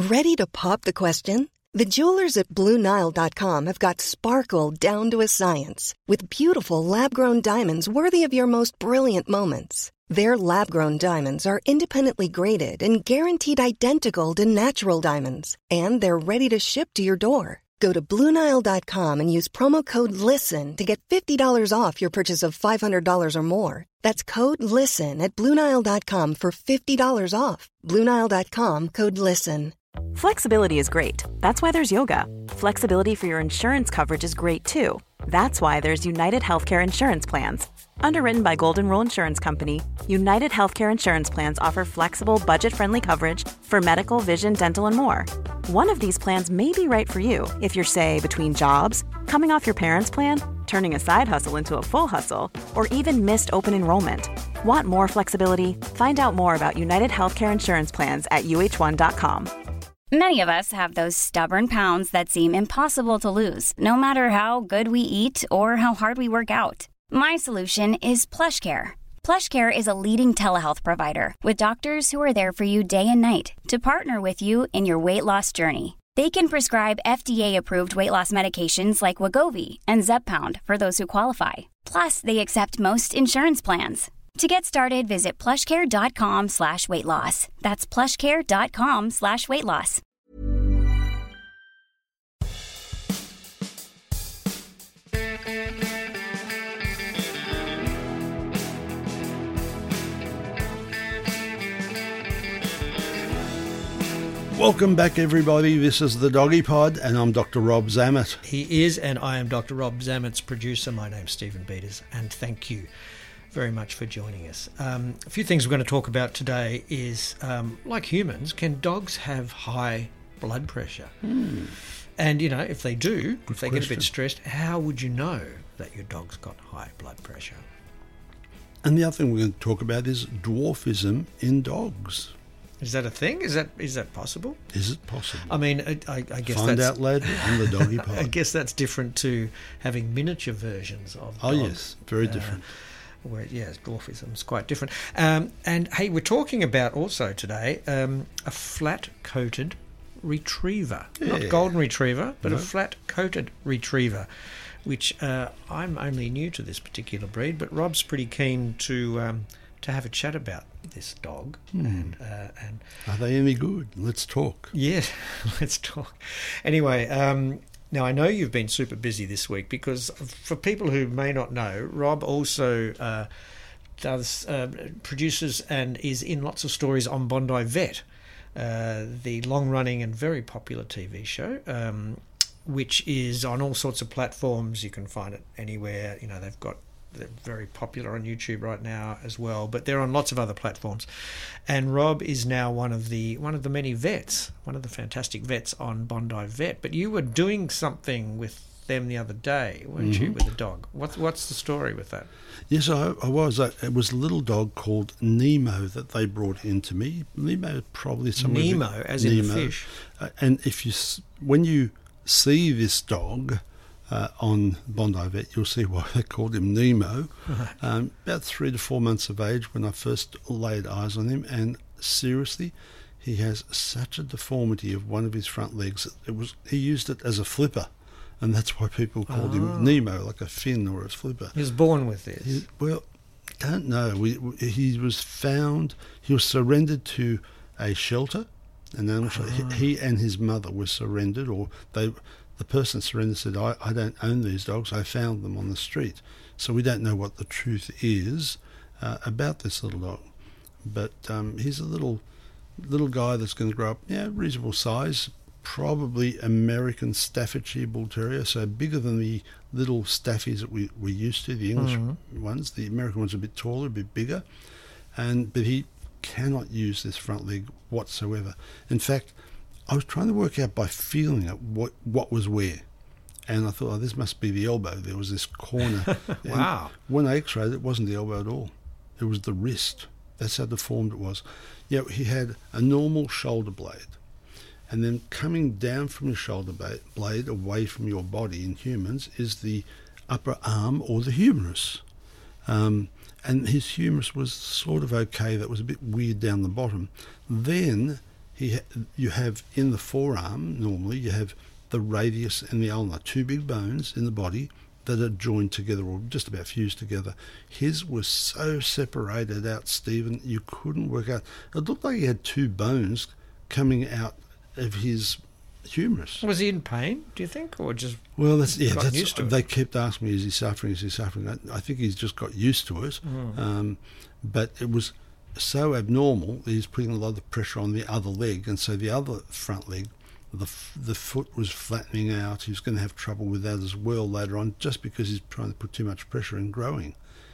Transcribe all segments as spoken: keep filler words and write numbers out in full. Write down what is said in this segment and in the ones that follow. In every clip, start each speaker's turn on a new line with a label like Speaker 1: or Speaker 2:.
Speaker 1: Ready to pop the question? The jewelers at Blue Nile dot com have got sparkle down to a science with beautiful lab-grown diamonds worthy of your most brilliant moments. Their lab-grown diamonds are independently graded and guaranteed identical to natural diamonds, and they're ready to ship to your door. Go to Blue Nile dot com and use promo code LISTEN to get fifty dollars off your purchase of five hundred dollars or more. That's code LISTEN at Blue Nile dot com for fifty dollars off. Blue Nile dot com, code LISTEN.
Speaker 2: Flexibility is great. That's why there's yoga. Flexibility for your insurance coverage is great too. That's why there's United Healthcare Insurance Plans. Underwritten by Golden Rule Insurance Company, United Healthcare Insurance Plans offer flexible, budget-friendly coverage for medical, vision, dental, and more. One of these plans may be right for you if you're, say, between jobs, coming off your parents' plan, turning a side hustle into a full hustle, or even missed open enrollment. Want more flexibility? Find out more about United Healthcare Insurance Plans at U H one dot com.
Speaker 3: Many of us have those stubborn pounds that seem impossible to lose, no matter how good we eat or how hard we work out. My solution is PlushCare. PlushCare is a leading telehealth provider with doctors who are there for you day and night to partner with you in your weight loss journey. They can prescribe F D A-approved weight loss medications like Wegovy and Zepbound for those who qualify. Plus, they accept most insurance plans. To get started, visit plushcare.com slash weight loss. That's plushcare.com slash weight loss.
Speaker 4: Welcome back, everybody. This is the Doggy Pod, and I'm Doctor Rob Zammit.
Speaker 5: He is, and I am Doctor Rob Zammit's producer. My name's Stephen Beaters, and thank you very much for joining us. Um, a few things we're going to talk about today is, um, like humans, can dogs have high blood pressure?
Speaker 4: Hmm.
Speaker 5: And, you know, if they do,
Speaker 4: Good
Speaker 5: if they
Speaker 4: question.
Speaker 5: get a bit stressed, how would you know that your dog's got high blood pressure?
Speaker 4: And the other thing we're going to talk about is dwarfism in dogs.
Speaker 5: Is that a thing? Is that is that possible?
Speaker 4: Is it possible?
Speaker 5: I mean, I, I, I guess
Speaker 4: Find
Speaker 5: that's...
Speaker 4: out, lad, on the Doggy Pod.
Speaker 5: I guess that's different to having miniature versions of
Speaker 4: Oh,
Speaker 5: dogs.
Speaker 4: yes, very different.
Speaker 5: Uh, where, yes, dwarfism is quite different. Um, and, hey, we're talking about also today um, a flat-coated retriever.
Speaker 4: Yeah.
Speaker 5: Not golden retriever, but
Speaker 4: No.
Speaker 5: a flat-coated retriever, which uh, I'm only new to this particular breed, but Rob's pretty keen to um, to have a chat about this dog.
Speaker 4: Hmm.
Speaker 5: And, uh, and
Speaker 4: Are they any good? Let's talk.
Speaker 5: yeah, let's talk. Anyway, um, now I know you've been super busy this week because for people who may not know, Rob also uh, does uh, produces and is in lots of stories on Bondi Vet, uh, the long-running and very popular T V show, um, which is on all sorts of platforms. You can find it anywhere. You know, they've got they're very popular on YouTube right now as well, but they're on lots of other platforms. And Rob is now one of the one of the many vets, one of the fantastic vets on Bondi Vet. But you were doing something with them the other day, weren't
Speaker 4: Mm-hmm.
Speaker 5: you, with a dog? What's what's the story with that?
Speaker 4: Yes, I, I was. I, it was a little dog called Nemo that they brought into me. Nemo probably somewhere...
Speaker 5: Nemo, as in the
Speaker 4: Nemo.
Speaker 5: fish.
Speaker 4: Uh, and if you, s- when you see this dog... Uh, on Bondi Vet, you'll see why they called him Nemo.
Speaker 5: Right.
Speaker 4: Um, about three to four months of age when I first laid eyes on him, and seriously, he has such a deformity of one of his front legs. It was he used it as a flipper, and that's why people called
Speaker 5: Oh.
Speaker 4: him Nemo, like a fin or a flipper.
Speaker 5: He was born with this.
Speaker 4: He, well, don't know. We, we, he was found. He was surrendered to a shelter, an animal shelter.
Speaker 5: Ah.
Speaker 4: He, he and his mother were surrendered, or they. The person surrendered said, I, I don't own these dogs, I found them on the street. So we don't know what the truth is uh, about this little dog. But um, he's a little little guy that's going to grow up, yeah, reasonable size, probably American Staffordshire Bull Terrier, so bigger than the little Staffies that we, we're used to, the English
Speaker 5: Mhm.
Speaker 4: ones. The American ones are a bit taller, a bit bigger. and But he cannot use this front leg whatsoever. In fact, I was trying to work out by feeling it what what was where, and I thought, oh, this must be the elbow. There was this corner.
Speaker 5: Wow.
Speaker 4: And when I x-rayed it, it wasn't the elbow at all. It was the wrist. That's how deformed it was. Yeah, he had a normal shoulder blade, and then coming down from your shoulder ba- blade away from your body in humans is the upper arm or the humerus. Um, and his humerus was sort of okay. That was a bit weird down the bottom. Then he ha- you have in the forearm, normally, you have the radius and the ulna, two big bones in the body that are joined together or just about fused together. His was so separated out, Stephen, you couldn't work out. It looked like he had two bones coming out of his humerus.
Speaker 5: Was he in pain, do you think, or just
Speaker 4: well, that's yeah.
Speaker 5: gotten
Speaker 4: That's,
Speaker 5: used to it?
Speaker 4: They kept asking me, "Is he suffering? Is he suffering?" I, I think he's just got used to it.
Speaker 5: Mm.
Speaker 4: Um, but it was so abnormal that he's putting a lot of pressure on the other leg, and so the other front leg, the f- the foot was flattening out. He was going to have trouble with that as well later on, just because he's trying to put too much pressure in growing.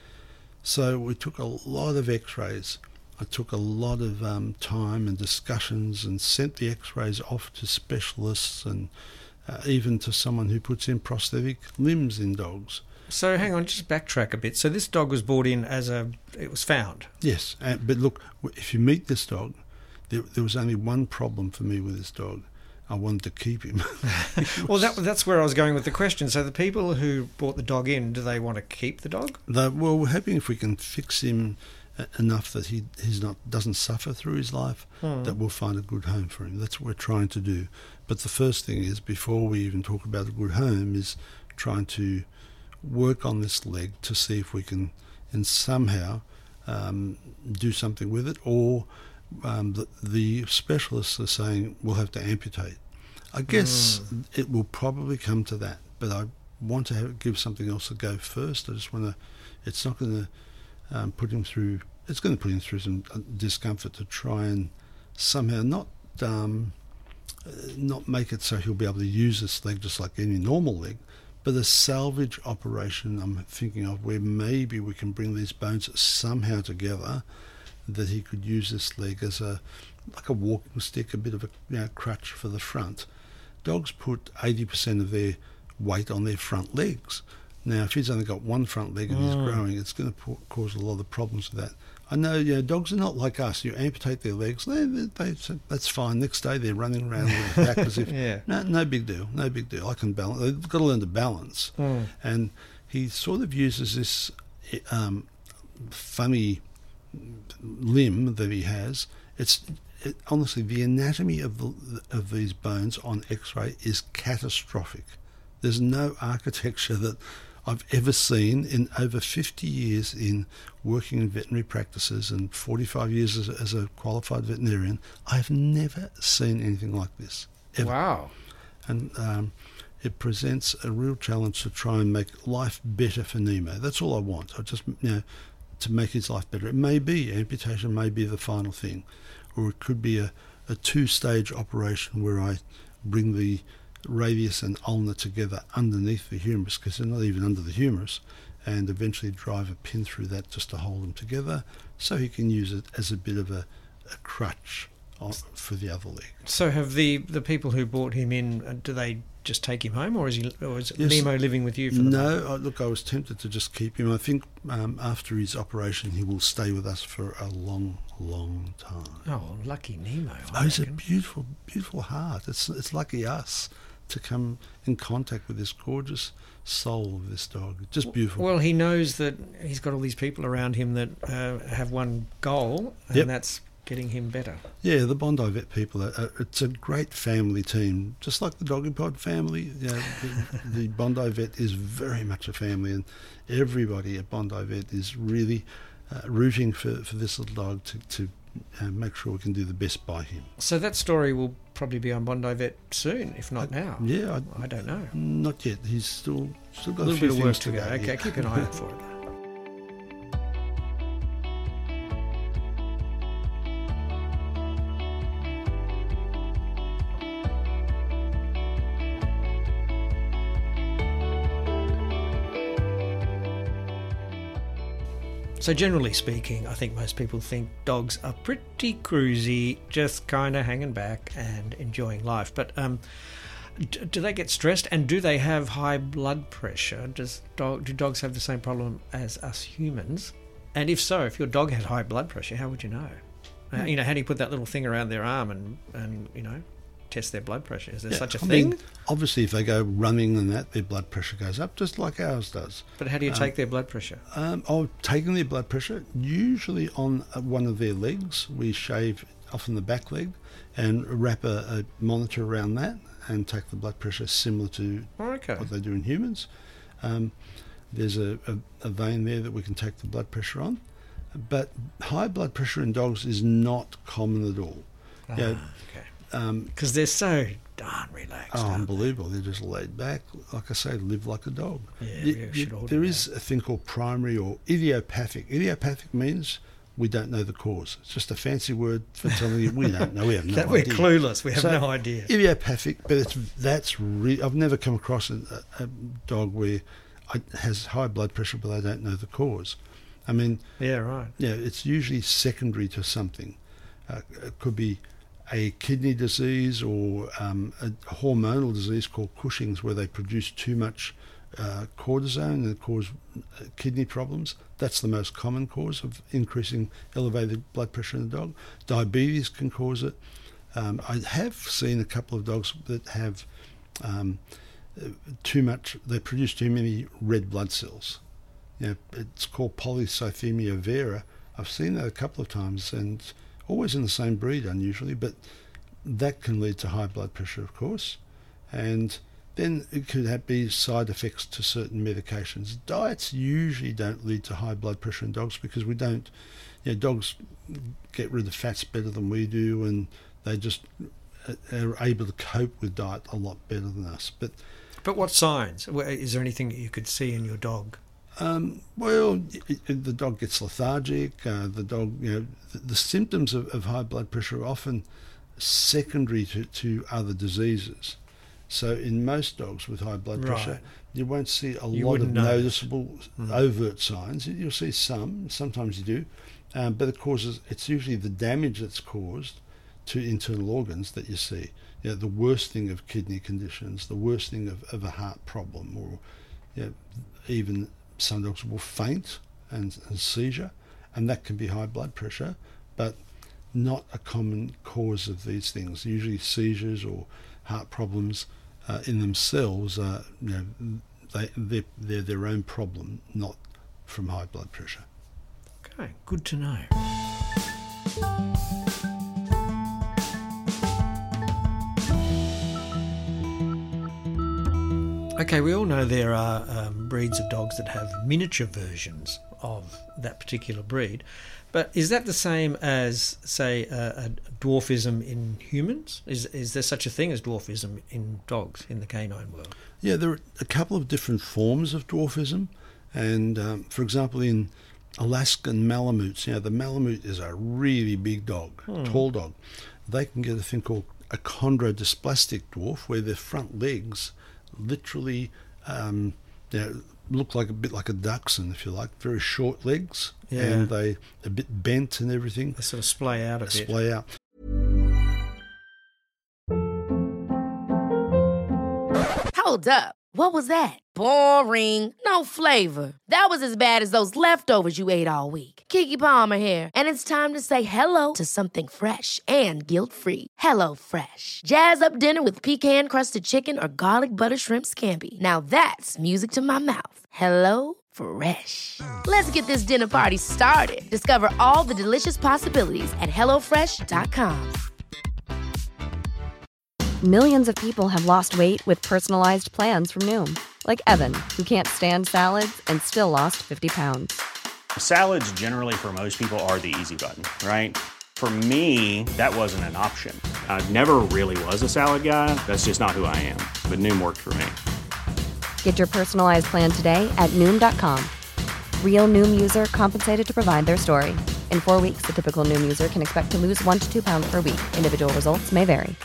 Speaker 4: So we took a lot of X-rays. I took a lot of um, time and discussions and sent the X-rays off to specialists and uh, even to someone who puts in prosthetic limbs in dogs.
Speaker 5: So hang on, just backtrack a bit. So this dog was brought in as a, it was found.
Speaker 4: Yes, uh, but look, if you meet this dog, there, there was only one problem for me with this dog. I wanted to keep him.
Speaker 5: Well, that, that's where I was going with the question. So the people who brought the dog in, do they want to keep the dog?
Speaker 4: They, well, we're hoping if we can fix him enough that he he's not doesn't suffer through his life,
Speaker 5: hmm.
Speaker 4: that we'll find a good home for him. That's what we're trying to do. But the first thing is, before we even talk about a good home, is trying to work on this leg to see if we can, and somehow um, do something with it, or um, the, the specialists are saying we'll have to amputate. I guess mm. it will probably come to that, but I want to have, give something else a go first. I just want to. It's not going to um, put him through. It's going to put him through some discomfort to try and somehow not um, not make it so he'll be able to use this leg just like any normal leg. But a salvage operation I'm thinking of where maybe we can bring these bones somehow together, that he could use this leg as a like a walking stick, a bit of a you know, crutch for the front. Dogs put eighty percent of their weight on their front legs. Now, if he's only got one front leg and mm. he's growing, it's going to po- cause a lot of problems with that. I know, you know, dogs are not like us. You amputate their legs, they, they, they, that's fine. Next day they're running around with their back as if,
Speaker 5: yeah.
Speaker 4: no, no big deal, no big deal. I can balance. They've got to learn to balance.
Speaker 5: Mm.
Speaker 4: And he sort of uses this um, funny limb that he has. It's it, honestly, the anatomy of the, of these bones on X-ray is catastrophic. There's no architecture that I've ever seen in over fifty years in working in veterinary practices and forty-five years as, as a qualified veterinarian. I've never seen anything like this, ever.
Speaker 5: Wow.
Speaker 4: And um, it presents a real challenge to try and make life better for Nemo. That's all I want. I just, you know, to make his life better. It may be, amputation may be the final thing, or it could be a, a two-stage operation where I bring the radius and ulna together underneath the humerus, because they're not even under the humerus, and eventually drive a pin through that just to hold them together, so he can use it as a bit of a, a crutch on, for the other leg.
Speaker 5: So have the, the people who brought him in, do they just take him home, or is he, or is
Speaker 4: Yes.
Speaker 5: Nemo living with you for the
Speaker 4: No,
Speaker 5: moment?
Speaker 4: I, look, I was tempted to just keep him. I think um, after his operation he will stay with us for a long, long time.
Speaker 5: Oh, lucky Nemo. I
Speaker 4: Oh, he's a
Speaker 5: reckon.
Speaker 4: beautiful, beautiful heart. It's it's lucky us to come in contact with this gorgeous soul of this dog. Just beautiful.
Speaker 5: Well, he knows that he's got all these people around him that uh, have one goal, and
Speaker 4: Yep.
Speaker 5: that's getting him better.
Speaker 4: Yeah, the Bondi Vet people, are, are, it's a great family team, just like the Doggy Pod family. You know, the, the Bondi Vet is very much a family, and everybody at Bondi Vet is really uh, rooting for, for this little dog to, to uh, make sure we can do the best by him.
Speaker 5: So that story will probably be on Bondi Vet soon, if not now.
Speaker 4: Yeah, I,
Speaker 5: I don't know.
Speaker 4: not yet. He's still still got
Speaker 5: A
Speaker 4: a,
Speaker 5: little
Speaker 4: few
Speaker 5: bit of work
Speaker 4: things
Speaker 5: to go.
Speaker 4: go.
Speaker 5: Okay,
Speaker 4: yeah.
Speaker 5: keep an eye out for it. So generally speaking, I think most people think dogs are pretty cruisy, just kind of hanging back and enjoying life. But um, d- do they get stressed, and do they have high blood pressure? Does dog, do dogs have the same problem as us humans? And if so, if your dog had high blood pressure, how would you know? Uh, you know, how do you put that little thing around their arm and, and you know, test their blood pressure? Is there
Speaker 4: Yeah,
Speaker 5: such a
Speaker 4: I
Speaker 5: thing?
Speaker 4: mean, obviously, if they go running and that, their blood pressure goes up, just like ours does.
Speaker 5: But how do you
Speaker 4: um,
Speaker 5: take their blood pressure?
Speaker 4: Um, oh, taking their blood pressure, usually on uh, one of their legs, we shave often the back leg, and wrap a, a monitor around that and take the blood pressure similar to
Speaker 5: Okay.
Speaker 4: what they do in humans. Um, there's a, a, a vein there that we can take the blood pressure on. But high blood pressure in dogs is not common at all.
Speaker 5: Ah,
Speaker 4: You know,
Speaker 5: okay.
Speaker 4: um,
Speaker 5: Because they're so darn relaxed.
Speaker 4: Oh,
Speaker 5: aren't
Speaker 4: unbelievable. They're just laid back. Like I say, live like a dog.
Speaker 5: Yeah,
Speaker 4: You-
Speaker 5: we
Speaker 4: you-
Speaker 5: should all do
Speaker 4: there
Speaker 5: that.
Speaker 4: is a thing called primary or idiopathic. Idiopathic means we don't know the cause. It's just a fancy word for telling you we don't know. We have no
Speaker 5: That we're
Speaker 4: idea.
Speaker 5: clueless. We have
Speaker 4: So,
Speaker 5: no idea.
Speaker 4: Idiopathic, but it's that's re- I've never come across a, a dog where it has high blood pressure, but I don't know the cause. I mean,
Speaker 5: Yeah, right.
Speaker 4: yeah, it's usually secondary to something. Uh, it could be a kidney disease or um, a hormonal disease called Cushing's, where they produce too much uh, cortisone and cause uh, kidney problems. That's the most common cause of increasing elevated blood pressure in the dog. Diabetes can cause it. Um, I have seen a couple of dogs that have um, uh, too much, they produce too many red blood cells. You know, it's called polycythemia vera. I've seen that a couple of times, and always in the same breed unusually, but that can lead to high blood pressure, of course. And then it could have, be side effects to certain medications. Diets usually don't lead to high blood pressure in dogs because we don't, you know, dogs get rid of fats better than we do, and they just are able to cope with diet a lot better than us. But
Speaker 5: But what signs? Well, is there anything that you could see in your dog?
Speaker 4: Um, well, it, it, the dog gets lethargic. Uh, the dog, you know, the, the symptoms of, of high blood pressure are often secondary to, to other diseases. So in most dogs with high blood pressure,
Speaker 5: Right.
Speaker 4: you won't see a
Speaker 5: You
Speaker 4: lot of
Speaker 5: wouldn't notice.
Speaker 4: noticeable overt signs. You'll see some, sometimes you do, um, but it causes, it's usually the damage that's caused to internal organs that you see. You know, the worsening of kidney conditions, the worsening of, of a heart problem, or you know, even some dogs will faint and, and seizure, and that can be high blood pressure, but not a common cause of these things. Usually seizures or heart problems uh, in themselves are, you know, they, they're, they're their own problem, not from high blood pressure.
Speaker 5: Okay, good to know. Okay, we all know there are um, breeds of dogs that have miniature versions of that particular breed, but is that the same as, say, a, a dwarfism in humans? Is is there such a thing as dwarfism in dogs in the canine world?
Speaker 4: Yeah, there are a couple of different forms of dwarfism, and um, for example, in Alaskan Malamutes, you know, the Malamute is a really big dog,
Speaker 5: Hmm.
Speaker 4: tall dog. They can get a thing called a chondrodysplastic dwarf, where their front legs literally um, you know, look like a bit like a dachshund, if you like, very short legs,
Speaker 5: Yeah.
Speaker 4: and they a bit bent and everything,
Speaker 5: They sort of splay out a bit.
Speaker 4: splay out.
Speaker 6: Hold up. What was that? Boring. No flavor. That was as bad as those leftovers you ate all week. Keke Palmer here, and it's time to say hello to something fresh and guilt-free. Hello Fresh. Jazz up dinner with pecan-crusted chicken or garlic butter shrimp scampi. Now that's music to my mouth. Hello Fresh. Let's get this dinner party started. Discover all the delicious possibilities at hello fresh dot com.
Speaker 7: Millions of people have lost weight with personalized plans from Noom. Like Evan, who can't stand salads and still lost fifty pounds.
Speaker 8: Salads generally for most people are the easy button, right? For me, that wasn't an option. I never really was a salad guy. That's just not who I am. But Noom worked for me.
Speaker 7: Get your personalized plan today at Noom dot com. Real Noom user compensated to provide their story. In four weeks, the typical Noom user can expect to lose one to two pounds per week. Individual results may vary.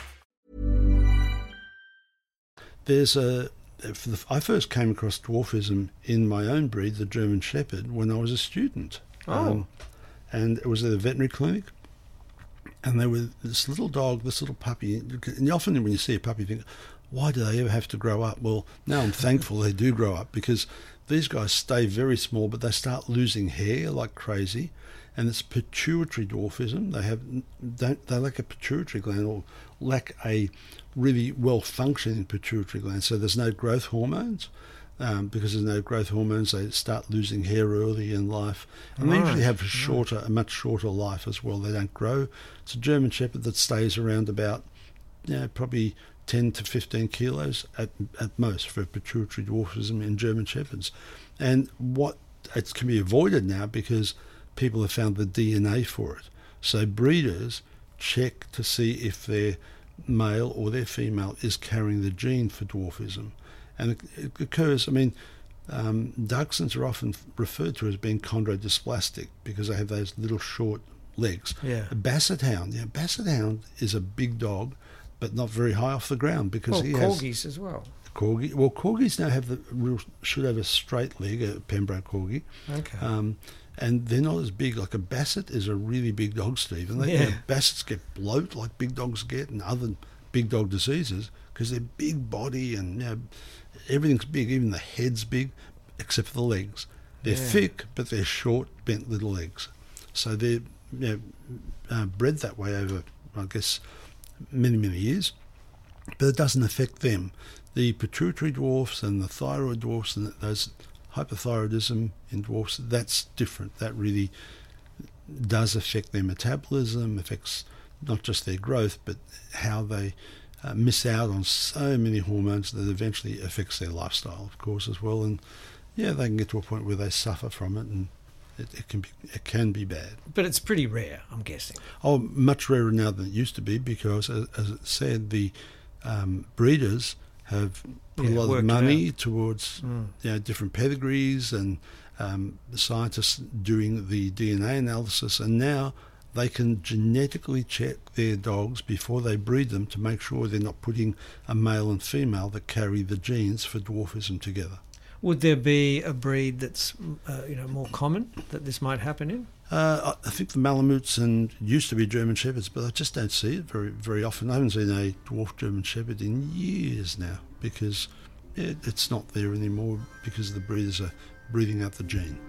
Speaker 4: There's a, for the, I first came across dwarfism in my own breed, the German Shepherd, when I was a student.
Speaker 5: Oh.
Speaker 4: And it was at a veterinary clinic, and there was this little dog, this little puppy, and often when you see a puppy you think, why do they ever have to grow up? Well, now I'm thankful they do grow up, because these guys stay very small, but they start losing hair like crazy, and it's pituitary dwarfism. They have don't they lack a pituitary gland or lack a really well functioning pituitary gland, so there's no growth hormones. Um, because there's no growth hormones, they start losing hair early in life, and
Speaker 5: Right,
Speaker 4: they usually have a
Speaker 5: right.
Speaker 4: shorter, a much shorter life as well. They don't grow. It's a German Shepherd that stays around about, you know, probably ten to fifteen kilos at at most for pituitary dwarfism in German Shepherds, and what it can be avoided now because people have found the D N A for it. So breeders check to see if their male or their female is carrying the gene for dwarfism. And it, it occurs, I mean, um, Dachshunds are often referred to as being chondrodysplastic because they have those little short legs.
Speaker 5: Yeah.
Speaker 4: A Basset Hound, yeah, Basset Hound is a big dog, but not very high off the ground because
Speaker 5: Well,
Speaker 4: he
Speaker 5: corgis
Speaker 4: has
Speaker 5: as well.
Speaker 4: corgi. Well, corgis now have the real, should have a straight leg, a Pembroke corgi,
Speaker 5: Okay.
Speaker 4: um, and they're not as big. Like a Basset is a really big dog, Steve, and they,
Speaker 5: Yeah.
Speaker 4: you know, Bassets get bloat like big dogs get, and other big dog diseases because they're big body and, you know, everything's big, even the head's big, except for the legs. They're
Speaker 5: Yeah.
Speaker 4: thick, but they're short, bent little legs. So they're, you know, uh, bred that way over, I guess, many, many years. But it doesn't affect them. The pituitary dwarfs and the thyroid dwarfs and those hypothyroidism in dwarfs, that's different. That really does affect their metabolism, affects not just their growth, but how they uh, miss out on so many hormones that eventually affects their lifestyle, of course, as well. And yeah, they can get to a point where they suffer from it, and it, it can be it can be bad.
Speaker 5: But it's pretty rare, I'm guessing.
Speaker 4: Oh, much rarer now than it used to be because, as, as it said, the um, breeders have put
Speaker 5: Yeah,
Speaker 4: a lot
Speaker 5: worked
Speaker 4: of
Speaker 5: it
Speaker 4: money
Speaker 5: out.
Speaker 4: towards
Speaker 5: Mm.
Speaker 4: you know, different pedigrees and um, the scientists doing the D N A analysis, and now they can genetically check their dogs before they breed them to make sure they're not putting a male and female that carry the genes for dwarfism together.
Speaker 5: Would there be a breed that's uh, you know more common that this might happen in?
Speaker 4: Uh, I I think the Malamutes and used to be German Shepherds, but I just don't see it very very often. I haven't seen a dwarf German Shepherd in years now because it, it's not there anymore because the breeders are breathing out the gene.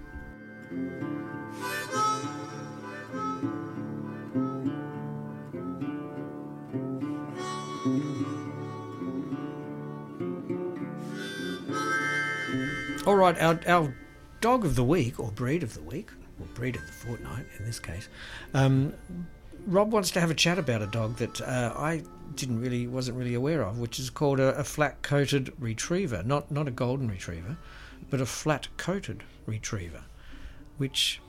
Speaker 5: All right, our, our dog of the week, or breed of the week, or breed of the fortnight in this case, um, Rob wants to have a chat about a dog that uh, I didn't really, wasn't really aware of, which is called a, a flat-coated retriever. Not not a golden retriever, but a flat-coated retriever, which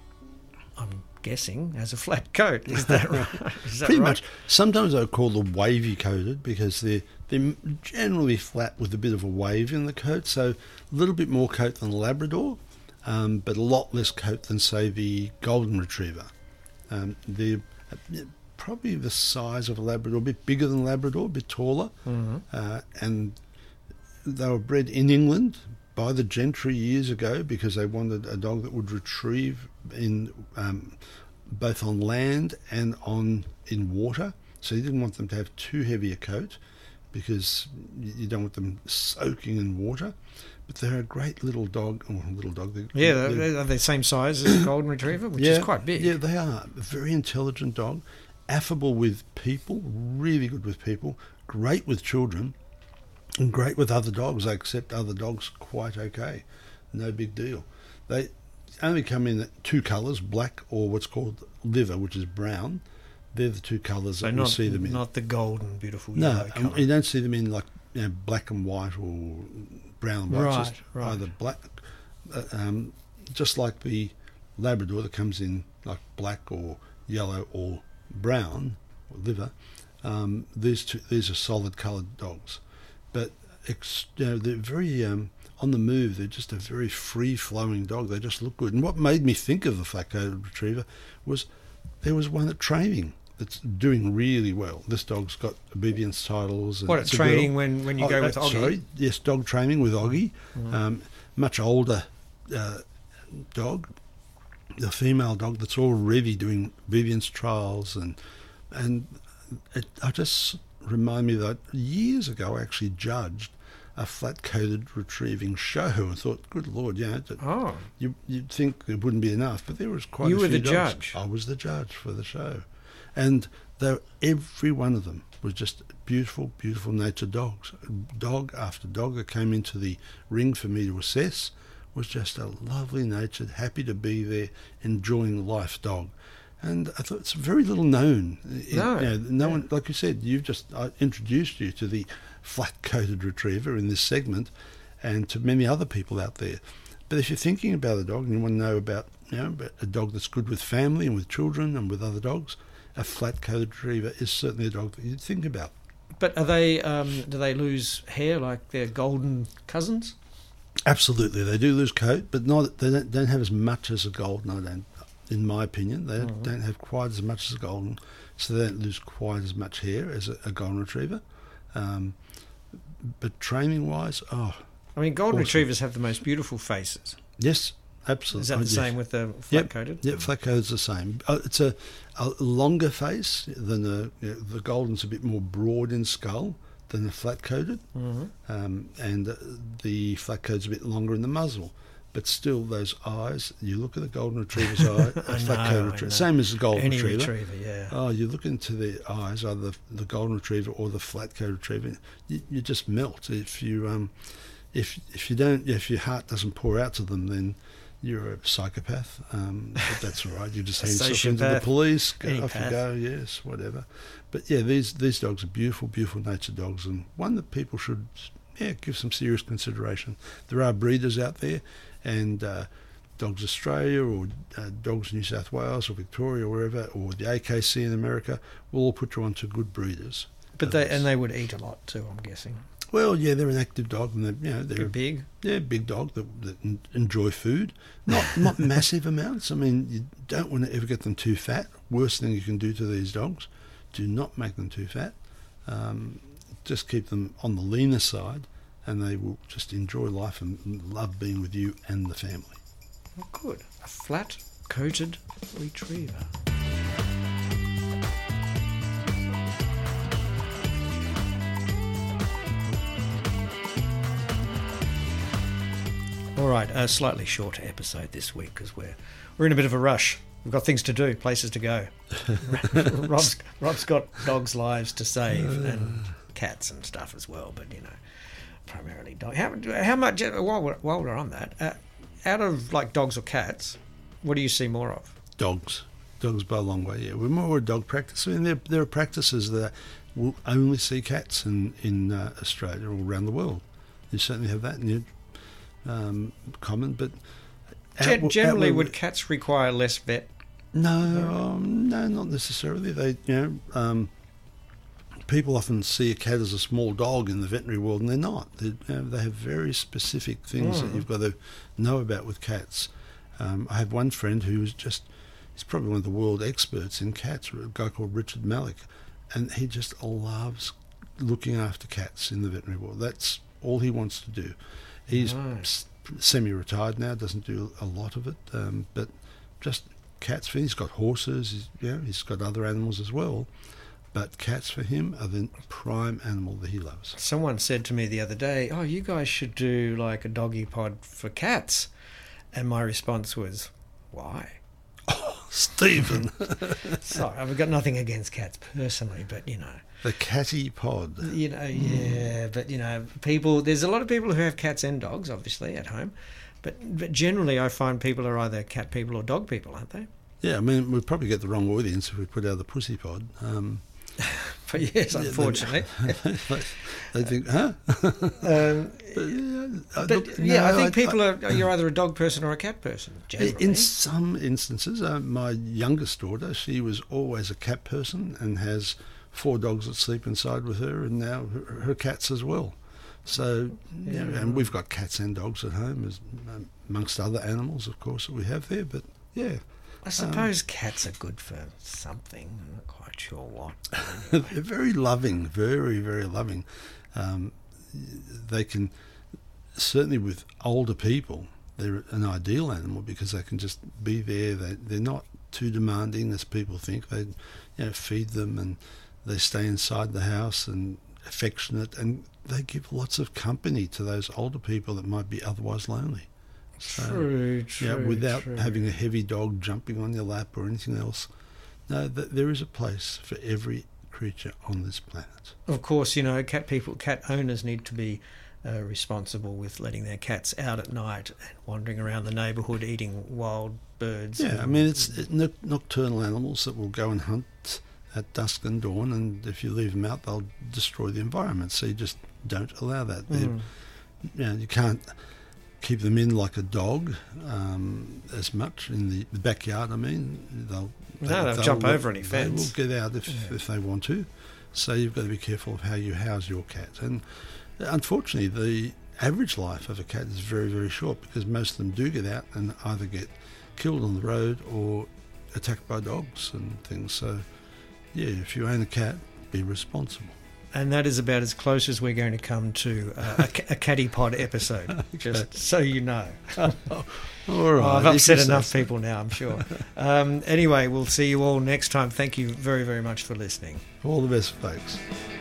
Speaker 5: I'm guessing has a flat coat. Is that right? Is that
Speaker 4: Pretty
Speaker 5: right?
Speaker 4: much. Sometimes I call them wavy coated because they're they're generally flat with a bit of a wave in the coat, so a little bit more coat than a Labrador, um, but a lot less coat than, say, the golden retriever. Um, they're probably the size of a Labrador, a bit bigger than Labrador, a bit taller,
Speaker 5: Mm-hmm.
Speaker 4: uh, and they were bred in England by the gentry years ago because they wanted a dog that would retrieve in um, both on land and on in water. So you didn't want them to have too heavy a coat because you don't want them soaking in water. But they're a great little dog. Oh, little dog. They're,
Speaker 5: Yeah,
Speaker 4: they're-
Speaker 5: they're, are they the same size as a golden retriever, which is quite big?
Speaker 4: Yeah, they are. A very intelligent dog, affable with people, really good with people, great with children, and great with other dogs. They accept other dogs quite okay. No big deal. They only come in two colours, black or what's called liver, which is brown. They're the two colours
Speaker 5: So
Speaker 4: that
Speaker 5: not,
Speaker 4: we see them in.
Speaker 5: not the golden, beautiful
Speaker 4: No,
Speaker 5: yellow
Speaker 4: um,
Speaker 5: colour.
Speaker 4: you don't see them in like, you know, black and white or brown and white. It's
Speaker 5: Right,
Speaker 4: just
Speaker 5: right.
Speaker 4: Either black, uh, um, just like the Labrador that comes in like black or yellow or brown or liver. Um, these two, these are solid coloured dogs, but ex, you know, they're very um, on the move. They're just a very free flowing dog. They just look good. And what made me think of the flat-coated retriever was there was one at training that's doing really well. This dog's got obedience titles. And
Speaker 5: What, at
Speaker 4: it's a
Speaker 5: training
Speaker 4: girl.
Speaker 5: when, when you
Speaker 4: Oh,
Speaker 5: go
Speaker 4: uh,
Speaker 5: with Oggy?
Speaker 4: Sorry, yes, dog training with Oggy. Um, much older uh, dog, the female dog that's already doing obedience trials, and and it, I just remind me that years ago I actually judged a flat-coated retrieving show and thought, good Lord, you know, that
Speaker 5: Oh,
Speaker 4: you, you'd think it wouldn't be enough, but there was quite
Speaker 5: You
Speaker 4: a
Speaker 5: were
Speaker 4: few
Speaker 5: the
Speaker 4: dogs.
Speaker 5: judge.
Speaker 4: I was the judge for the show. And though every one of them was just beautiful, beautiful natured dogs. Dog after dog that came into the ring for me to assess was just a lovely natured, happy to be there, enjoying life dog. And I thought it's very little known.
Speaker 5: No,
Speaker 4: you know, no
Speaker 5: yeah.
Speaker 4: one, like you said, you've just I introduced you to the flat-coated retriever in this segment, and to many other people out there. But if you're thinking about a dog and you want to know about, you know, about a dog that's good with family and with children and with other dogs, a flat-coated retriever is certainly a dog that you'd think about.
Speaker 5: But are they? Um, do they lose hair like their golden cousins?
Speaker 4: Absolutely, they do lose coat, but not. They don't, don't have as much as a golden. I don't. In my opinion, they
Speaker 5: Mm-hmm.
Speaker 4: don't have quite as much as a golden, so they don't lose quite as much hair as a, a golden retriever. Um, but training-wise, oh,
Speaker 5: I mean, golden
Speaker 4: awesome.
Speaker 5: retrievers have the most beautiful faces.
Speaker 4: Yes, absolutely.
Speaker 5: Is that the
Speaker 4: Oh, yes.
Speaker 5: same with the flat-coated?
Speaker 4: Yep, yep, flat-coated's the same. Uh, it's a, a longer face than the you know, the golden's a bit more broad in skull than the flat-coated,
Speaker 5: Mm-hmm.
Speaker 4: um, and uh, the flat-coated's a bit longer in the muzzle. But still, those eyes, you look at the golden retriever's eye,
Speaker 5: I
Speaker 4: a flat-coated
Speaker 5: know, I
Speaker 4: retriever,
Speaker 5: know.
Speaker 4: same as the golden
Speaker 5: Any
Speaker 4: retriever.
Speaker 5: retriever, yeah.
Speaker 4: Oh, you look into the eyes, either the, the golden retriever or the flat-coated retriever, you, you just melt. If you um, if if you don't, if your heart doesn't pour out to them, then you're a psychopath. Um, but that's all right. You just hand yourself into the
Speaker 5: Sociopath.
Speaker 4: police. Go,
Speaker 5: Any
Speaker 4: off you
Speaker 5: path.
Speaker 4: go. Yes, whatever. But yeah, these these dogs are beautiful, beautiful natured dogs, and one that people should yeah give some serious consideration. There are breeders out there, and uh, Dogs Australia or uh, Dogs New South Wales or Victoria or wherever, or the A K C in America, will all put you on to good breeders.
Speaker 5: But they and they would eat a lot too, I'm guessing.
Speaker 4: Well, yeah, they're an active dog, and they're, you know, they're
Speaker 5: They're big.
Speaker 4: Yeah, big dog that, that en- enjoy food, not not massive amounts. I mean, you don't want to ever get them too fat. Worst thing you can do to these dogs, do not make them too fat. Um, just keep them on the leaner side, and they will just enjoy life and love being with you and the family.
Speaker 5: Oh, good. A flat-coated retriever. All right, a slightly shorter episode this week because we're we're in a bit of a rush. We've got things to do, places to go. Rob's Rob's got dogs' lives to save and cats and stuff as well, but you know, primarily dog. How how much? While we're while we're on that, uh, out of like dogs or cats, what do you see more of?
Speaker 4: Dogs. Dogs by a long way, yeah. We're more a dog practice. I mean, there, there are practices that will only see cats in, in uh, Australia or around the world. You certainly have that in your um, common, but...
Speaker 5: Gen-
Speaker 4: out-
Speaker 5: generally,
Speaker 4: out-
Speaker 5: would cats require less vet?
Speaker 4: No, um, no, not necessarily. They, you know, um, people often see a cat as a small dog in the veterinary world, and they're not. They, you know, they have very specific things
Speaker 5: Mm.
Speaker 4: that you've got to know about with cats. Um, I have one friend who's just, he's probably one of the world experts in cats, a guy called Richard Malik, and he just loves looking after cats in the veterinary world. That's all he wants to do. He's
Speaker 5: Right.
Speaker 4: s- semi-retired now, doesn't do a lot of it, um, but just cats for him. He's got horses, he's, you know, he's got other animals as well, but cats for him are the prime animal that he loves.
Speaker 5: Someone said to me the other day, "Oh, you guys should do like a doggy pod for cats," and my response was, "Why?"
Speaker 4: Stephen!
Speaker 5: Sorry, I've got nothing against cats personally, but you know.
Speaker 4: The catty pod.
Speaker 5: You know, yeah, but you know, people. There's a lot of people who have cats and dogs, obviously, at home, but but generally, I find people are either cat people or dog people, aren't they?
Speaker 4: Yeah, I mean, we'd probably get the wrong audience if we put out the pussy pod. Um,
Speaker 5: But yes,
Speaker 4: yeah, they-
Speaker 5: unfortunately.
Speaker 4: they think, huh?
Speaker 5: um,
Speaker 4: But, yeah, uh,
Speaker 5: but
Speaker 4: look,
Speaker 5: yeah,
Speaker 4: no,
Speaker 5: I think people are. You're either a dog person or a cat person. Generally,
Speaker 4: In some instances, uh, my youngest daughter, she was always a cat person and has four dogs that sleep inside with her, and now her, her cats as well. So, you know, and we've got cats and dogs at home, as um, amongst other animals, of course, that we have there. But yeah,
Speaker 5: I suppose cats are good for something. I'm not quite sure what.
Speaker 4: they're very loving, very, very loving. Um, they can, certainly with older people, they're an ideal animal because they can just be there. They, they're not too demanding as people think. They, you know, feed them and they stay inside the house and affectionate, and they give lots of company to those older people that might be otherwise lonely. So,
Speaker 5: True, true.
Speaker 4: yeah, without
Speaker 5: true.
Speaker 4: having a heavy dog jumping on your lap or anything else. no, th- there is a place for every creature on this planet.
Speaker 5: Of course, you know, cat people, cat owners need to be uh, responsible with letting their cats out at night and wandering around the neighbourhood eating wild birds.
Speaker 4: Yeah,
Speaker 5: and,
Speaker 4: I mean, it's it, no, nocturnal animals that will go and hunt at dusk and dawn, and if you leave them out, they'll destroy the environment. So you just don't allow that. Mm. You know, you can't keep them in like a dog um, as much in the, the backyard. I mean, they'll
Speaker 5: no, they'll, they'll jump they'll, over any fence.
Speaker 4: They will get out if yeah. if they want to. So you've got to be careful of how you house your cat. And unfortunately, the average life of a cat is very, very short, because most of them do get out and either get killed on the road or attacked by dogs and things. So, yeah, if you own a cat, be responsible.
Speaker 5: And that is about as close as we're going to come to uh, a, a Catty Pod episode, okay. Just so you know.
Speaker 4: All right.
Speaker 5: Oh, I've upset enough so. people now, I'm sure. Um, anyway, we'll see you all next time. Thank you very, very much for listening.
Speaker 4: All the best, folks.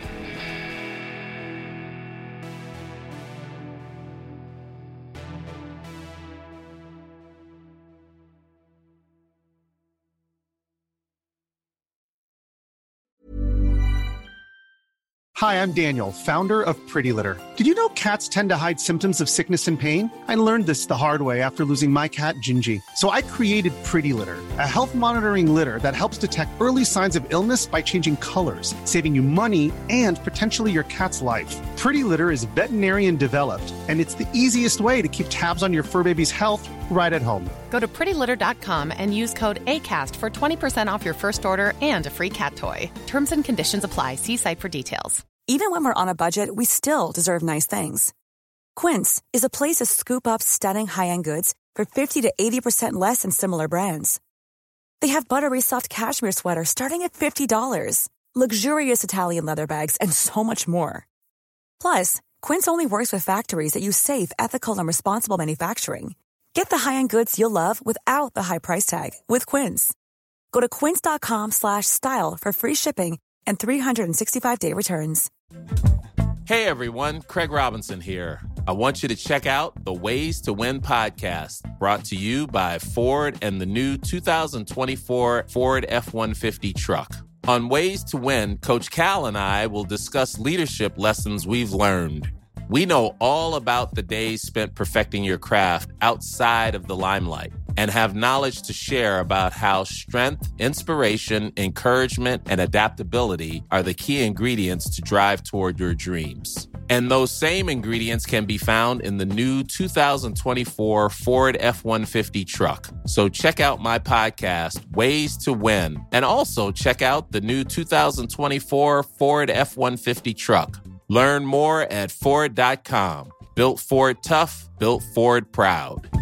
Speaker 9: Hi, I'm Daniel, founder of Pretty Litter. Did you know cats tend to hide symptoms of sickness and pain? I learned this the hard way after losing my cat, Gingy. So I created Pretty Litter, a health monitoring litter that helps detect early signs of illness by changing colors, saving you money and potentially your cat's life. Pretty Litter is veterinarian developed, and it's the easiest way to keep tabs on your fur baby's health right at home.
Speaker 10: Go to pretty litter dot com and use code ACAST for twenty percent off your first order and a free cat toy. Terms and conditions apply. See site for details.
Speaker 11: Even when we're on a budget, we still deserve nice things. Quince is a place to scoop up stunning high-end goods for fifty to eighty percent less than similar brands. They have buttery soft cashmere sweaters starting at fifty dollars, luxurious Italian leather bags, and so much more. Plus, Quince only works with factories that use safe, ethical, and responsible manufacturing. Get the high-end goods you'll love without the high price tag with Quince. Go to quince dot com slash style for free shipping and three sixty-five day returns.
Speaker 12: Hey everyone, Craig Robinson here. I want you to check out the Ways to Win podcast, brought to you by Ford and the new two thousand twenty-four Ford F one fifty truck. On Ways to Win, Coach Cal and I will discuss leadership lessons we've learned. We know all about the days spent perfecting your craft outside of the limelight and have knowledge to share about how strength, inspiration, encouragement, and adaptability are the key ingredients to drive toward your dreams. And those same ingredients can be found in the new two thousand twenty-four Ford F one fifty truck. So check out my podcast, Ways to Win, and also check out the new two thousand twenty-four Ford F one fifty truck. Learn more at Ford dot com. Built Ford tough, built Ford proud.